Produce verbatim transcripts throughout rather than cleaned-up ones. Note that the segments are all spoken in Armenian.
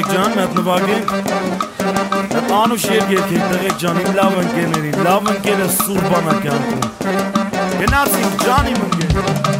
Տղեկ ջան, մետ նվագենք։ Այդ անուշ երգեք եք, տղեկ ջան, իմ լավ ընկերների, լավ ընկերը Սուրբանա կյանքում։ Գնացինք ջան իմ ընկեր։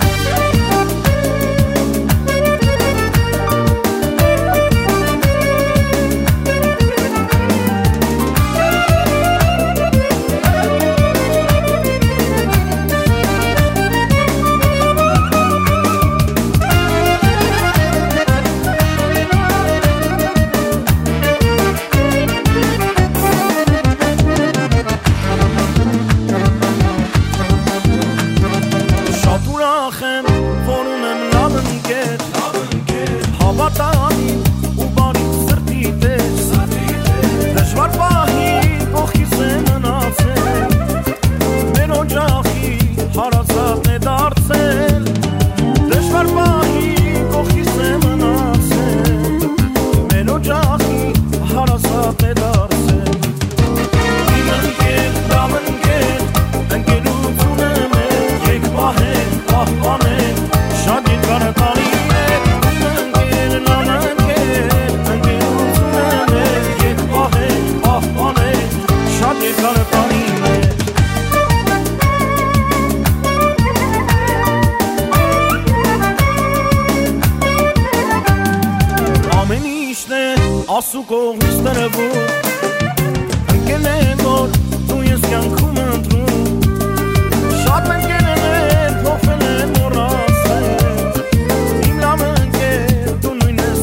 Ասու կողմից տրվում ընկել են որ դու ես կյանքում ընտրում շատ ընկերներ փոխվել են մոռացել իմ լավ ընկեր դու նույն ես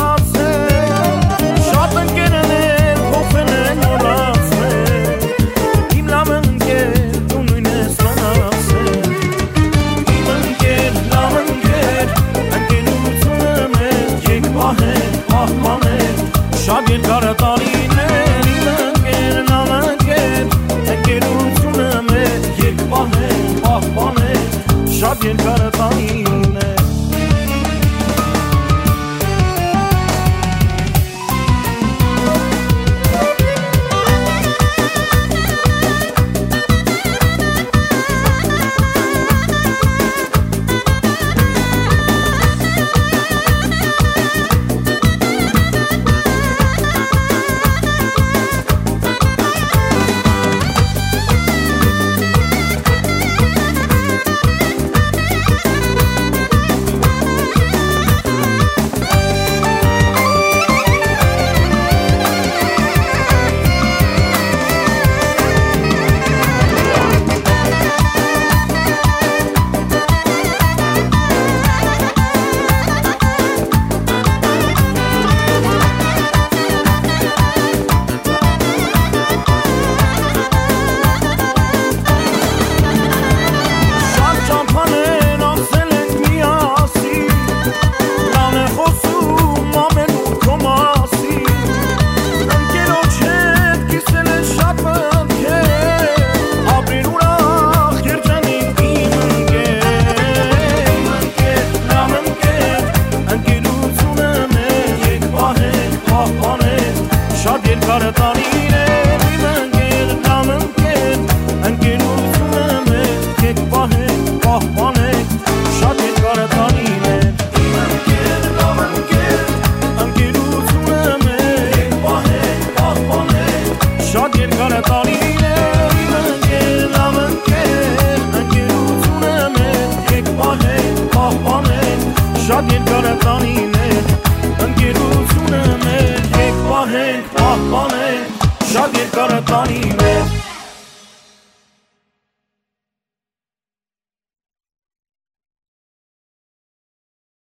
մնացել շատ ընկերներ փոխվել են մոռացել իմ լավ ընկեր դու նույն ես մնացել իմ ընկեր լավ ընկեր ընկերությունը մեզ եկ պահել պահպանել Շատ երկարը տարիներ իմ ընկեր, լավ ընկեր ընկերությունը մեր եկ պահել, պահպանել Շատ երկարը տարիներ Շատ երկարը տանիներ, ընկերությունը մեր եկ պահենք, պահպանենք, շատ երկարը տանիներ